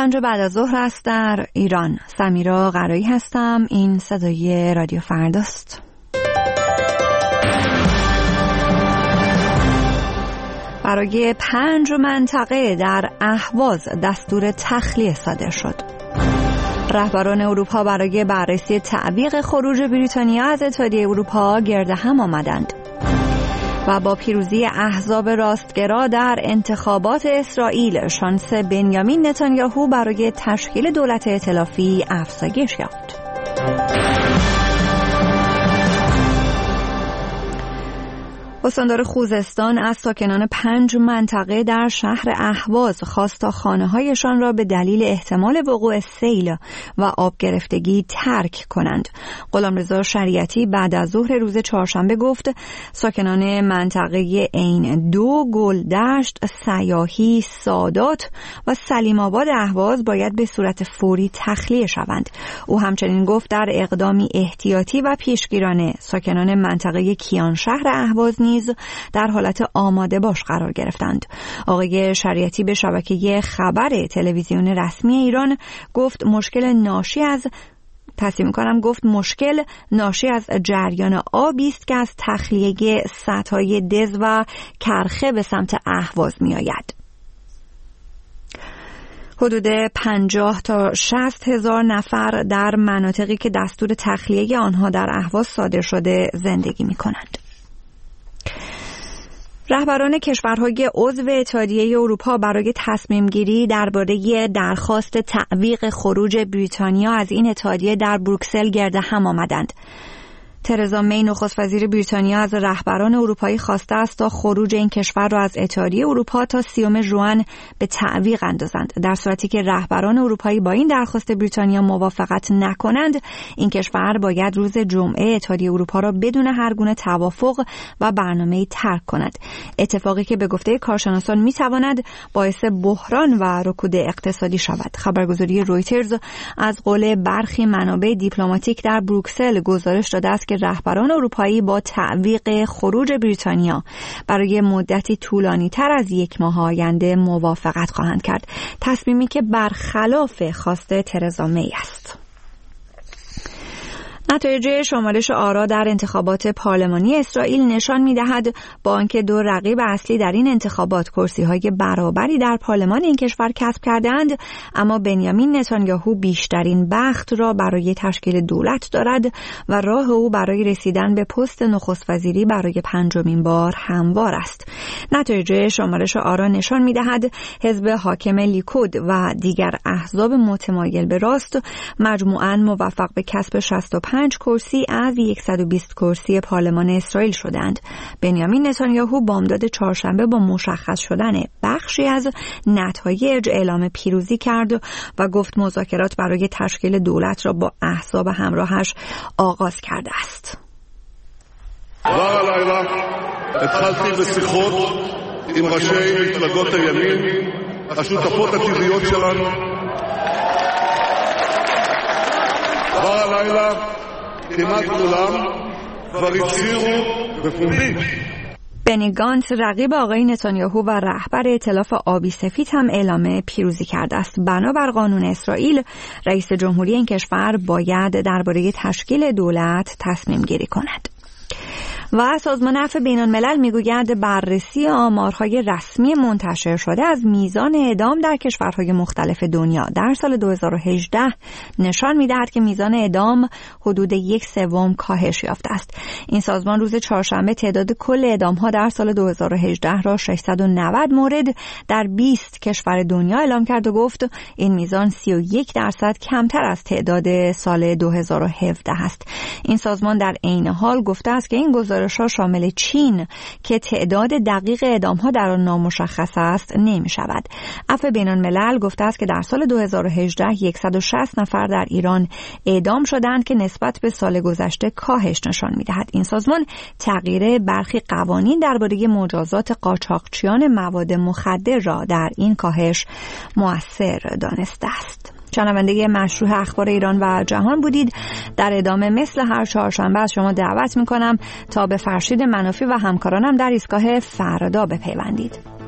5 بعد از ظهر است در ایران. سمیرا قرایی هستم. این صدای رادیو فرداست. برای 5 منطقه در اهواز دستور تخلیه صادر شد. رهبران اروپا برای بررسی تعویق خروج بریتانیا از اتحادیه اروپا گرد هم آمدند. و با پیروزی احزاب راستگرا در انتخابات اسرائیل، شانس بنیامین نتانیاهو برای تشکیل دولت ائتلافی افزایش یافت. استاندار خوزستان از ساکنان 5 منطقه در شهر اهواز خواست تا خانه‌هایشان را به دلیل احتمال وقوع سیل و آب گرفتگی ترک کنند. غلامرضا شریعتی بعد از ظهر روز چهارشنبه گفت ساکنان منطقه عین 2، گلدشت، سیاحی، سادات و سلیم آباد اهواز باید به صورت فوری تخلیه شوند. او همچنین گفت در اقدامی احتیاطی و پیشگیرانه ساکنان منطقه کیانشهر اهواز در حالت آماده باش قرار گرفتند. آقای شریعتی به شبکه خبر تلویزیون رسمی ایران گفت مشکل ناشی از جریان آبی است که از تخلیه سدهای دز و کرخه به سمت اهواز می آید. حدود 50 تا 60 هزار نفر در مناطقی که دستور تخلیه آنها در اهواز صادر شده زندگی می کنند. رهبران کشورهای عضو اتحادیه اروپا برای تصمیم گیری درباره درخواست تعویق خروج بریتانیا از این اتحادیه در بروکسل گرد هم آمدند. ترزا می نخست وزیر بریتانیا از رهبران اروپایی خواسته است تا خروج این کشور را از اتحادیه اروپا تا 30 ژوئن به تعویق اندازند. در صورتی که رهبران اروپایی با این درخواست بریتانیا موافقت نکنند، این کشور باید روز جمعه اتحادیه اروپا را بدون هر گونه توافق و برنامه‌ای ترک کند. اتفاقی که به گفته کارشناسان می‌تواند باعث بحران و رکود اقتصادی شود. خبرگزاری رویترز از قول برخی منابع دیپلماتیک در بروکسل گزارش داده است که رهبران اروپایی با تعویق خروج بریتانیا برای مدتی طولانی تر از 1 ماه آینده موافقت خواهند کرد، تصمیمی که برخلاف خواست ترزا می است. نتایج شمارش آرا در انتخابات پارلمانی اسرائیل نشان می‌دهد با آنکه 2 رقیب اصلی در این انتخابات کرسی‌های برابری در پارلمان این کشور کسب کردند، اما بنیامین نتانیاهو بیشترین بخت را برای تشکیل دولت دارد و راه او برای رسیدن به پست نخست وزیری برای 5مین بار هموار است. نتایج شمارش آرا نشان می‌دهد حزب حاکم لیکود و دیگر احزاب متمایل به راست مجموعاً موفق به کسب 65 کرسی از 120 کرسی پارلمان اسرائیل شدند. بنیامین نتانیاهو بامداد چهارشنبه با مشخص شدن بخشی از نتایج اعلام پیروزی کرد و گفت مذاکرات برای تشکیل דולת را با احزاب همراهش آغاز کرده است. הלילה התחלתי בשיחות עם ראשי מפלגות הימין, השותפות הטבעיות שלנו. הלילה כמעט כולם כבר הצהירו בפומבי. بنی گانتز رقیب آقای نتانیاهو و رهبر ائتلاف آبی سفید هم اعلام پیروزی کرده است. بنابر قانون اسرائیل، رئیس جمهوری این کشور باید درباره تشکیل دولت تصمیم گیری کند. و سازمان عفو بین‌الملل میگوید بررسی آمارهای رسمی منتشر شده از میزان اعدام در کشورهای مختلف دنیا در سال 2018 نشان می‌دهد که میزان اعدام حدود 1/3 کاهش یافته است. این سازمان روز چهارشنبه تعداد کل اعدام‌ها در سال 2018 را 690 مورد در 20 کشور دنیا اعلام کرد و گفت این میزان 31% کمتر از تعداد سال 2017 است. این سازمان در عین حال گفته است که این گزارش‌ها شامل چین که تعداد دقیق اعدام‌ها در آن نامشخص است نمی‌شود. عفو بین‌الملل گفته است که در سال 2018 160 نفر در ایران اعدام شدند که نسبت به سال گذشته کاهش نشان می‌دهد. این سازمان تغییر برخی قوانین درباره مجازات قاچاقچیان مواد مخدر را در این کاهش مؤثر دانسته است. شنونده مشروع اخبار ایران و جهان بودید. در ادامه مثل هر چهارشنبه از شما دعوت می‌کنم تا به فرشید منافی و همکارانم در ایستگاه فردا بپیوندید.